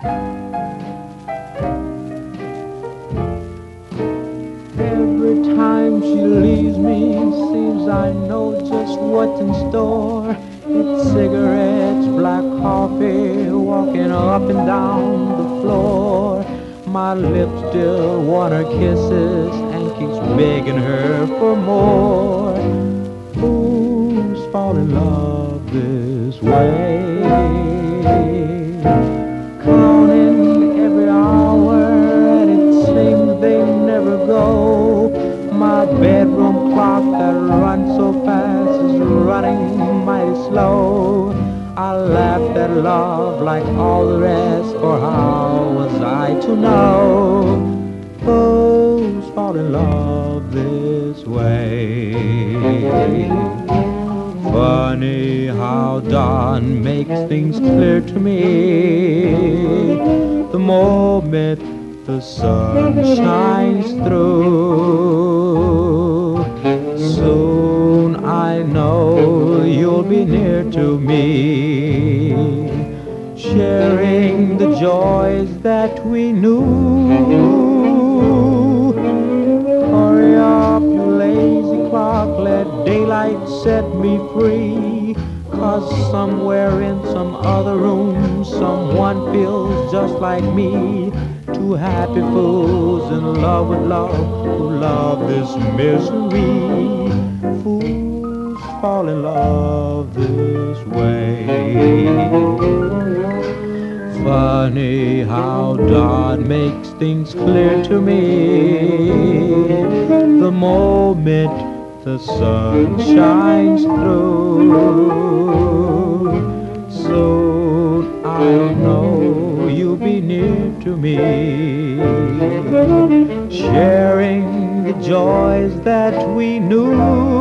Every time she leaves me, seems I know just what's in store. It's cigarettes, black coffee, walking up and down the floor. My lips still want her kisses and keeps begging her for more. Fools fall in love this way, counting every hour, and it seems they never go. My bedroom clock that runs so fast is running mighty slow. I laughed at love like all the rest, for how was I to know? Fools fall in love this way. Funny how dawn makes things clear to me. The moment the sun shines through, soon I know you'll be near to me, sharing the joys that we knew. Hurry up, you lazy clock, let daylight set me free. 'Cause somewhere in some other room, someone feels just like me. Two happy fools in love with love, who love this misery. Fools fall in love this way. Funny how God makes things clear to me. The moment the sun shines through, soon I'll know you'll be near to me, sharing the joys that we knew.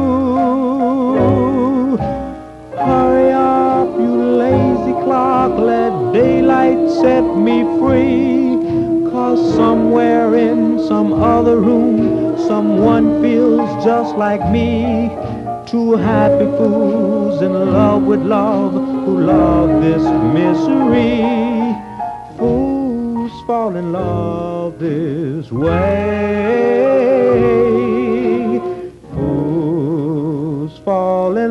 Hurry up, you lazy clock, let daylight set me free. 'Cause somewhere in some other room, someone feels just like me. Two happy fools in love with love, who love this misery. Fools fall in love this way. Fools fall in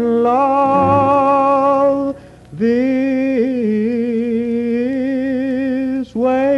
love this way.